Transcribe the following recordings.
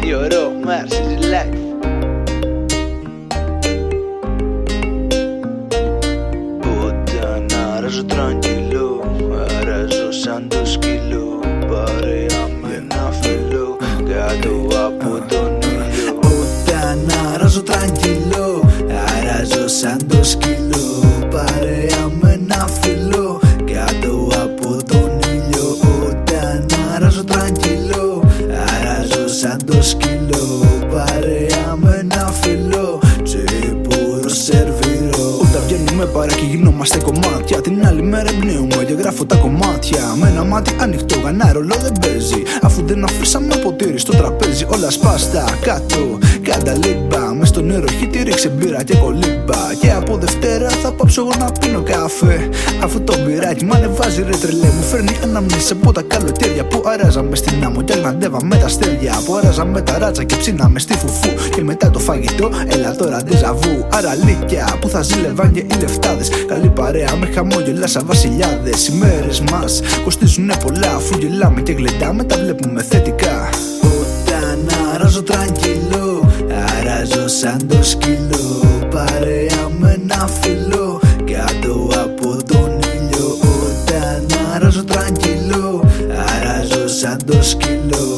Your Mars is life. Όταν αράζω τραγγυλό, αράζω σαν το σκύλο. Παρέα με ένα φιλό κάτω από τον ήλιο. Όταν αράζω τραγγυλό, αράζω σαν το σκύλο. Παρέα με ένα φιλό κάτω από τον ήλιο. Όταν αράζω τραγγυλό, αράζω σαν το σκύλο. Παρέα με ένα φιλό, τσίπουρο σερβίρο. Όταν βγαίνουμε παρά και γινόμαστε κομμάτια, την άλλη μέρα εμπνέουμε και γράφω τα κομμάτια. Με ένα μάτι ανοιχτό, κανένα ρολό δεν παίζει. Αφού δεν αφήσαμε ποτήρι στο τραπέζι, όλα σπάστα κάτω, κανταλίμπα. Μες στο νερό χύτη ρίξε μπύρα και κολύμπα. Και από Δευτέρα θα πάψω εγώ να πίνω καφέ. Αφού το μπυράκι μ' ανεβάζει ρε τρελέ. Μου φέρνει αναμνήσεις από τα καλοκαίρια που αράζαμε στην άμμο και αγναντεύαμε τα αστέρια. Που αράζαμε τα ράτσα και ψήναμε στη φουφού. Και μετά το φαγητό, έλα τώρα ντεζαβού. Αραλίκια που θα ζήλευαν και οι λεφτάδες. Καλή παρέα με χαμόγελα σαν βασιλιάδες. Οι μέρες μας κοστίζουνε πολλά. Αφού γελάμε και γλεντάμε τα βλέπουμε θετικά. Όταν αράζω τραγγυλό, αράζω σαν το σκύλο. Παρέα με ένα φιλό κάτω από τον ήλιο. Όταν αράζω τραγγυλό, αράζω σαν το σκύλο.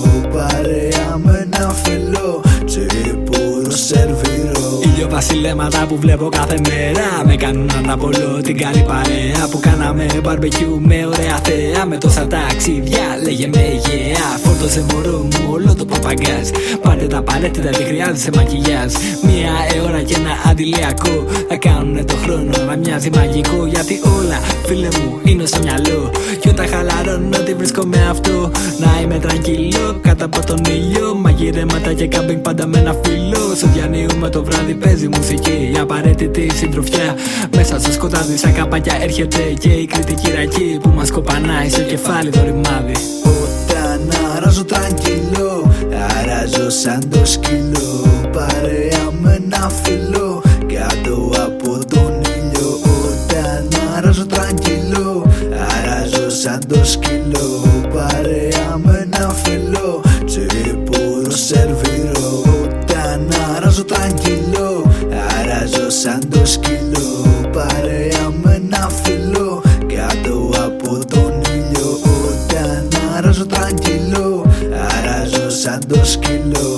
Παρέα με ένα φιλό, τσίπουρο σερβίρο. Ήλιο βασιλέματα που βλέπω κάθε μέρα με κάνουν αναπολώ την καλή παρέα. Που κάναμε μπαρμπεκιού με ωραία θέα. Με τόσα ταξίδια λέγε με yeah. Φόρτωσε μωρό μου όλο το παπαγκάζ. Πάρτε τα απαραίτητα, δεν χρειάζεσαι μακιγιάζ. Μία ώρα και ένα αντιλιακό θα κάνουνε το χρόνο να μοιάζει μαγικό. Γιατί όλα φίλε μου είναι στο μυαλό. Κι όταν χαλαρώνω ότι βρίσκω με αυτό. Να είμαι τραγγυλό κάτω από τον ήλιο. Μαγειρέματα και κάμπινγκ πάντα με ένα φίλο. Στο διανύουμε το βράδυ παίζει μουσική. Η απαραίτητη συντροφιά μέσα στο σκοτάδι σαν καπάκια έρχεται. Και η κριτική ρακή που μας κοπανάει στο κεφάλι το ρημάδι. Όταν αράζω τραγγυλό, αράζω σαν το σκύλο. Παρέα με ένα φιλό κάτω από τον ήλιο. Όταν αράζω τραγγυλό, αράζω σαν το σκύλο. Παρέα με ένα φιλό, τσίπουρο σερβίρο. Όταν αράζω τραγγυλό, αράζω σαν το σκύλο. Παρέα με ένα φιλό κάτω από τον ήλιο. Όταν αράζω τραγγυλό, αράζω σαν το σκύλο.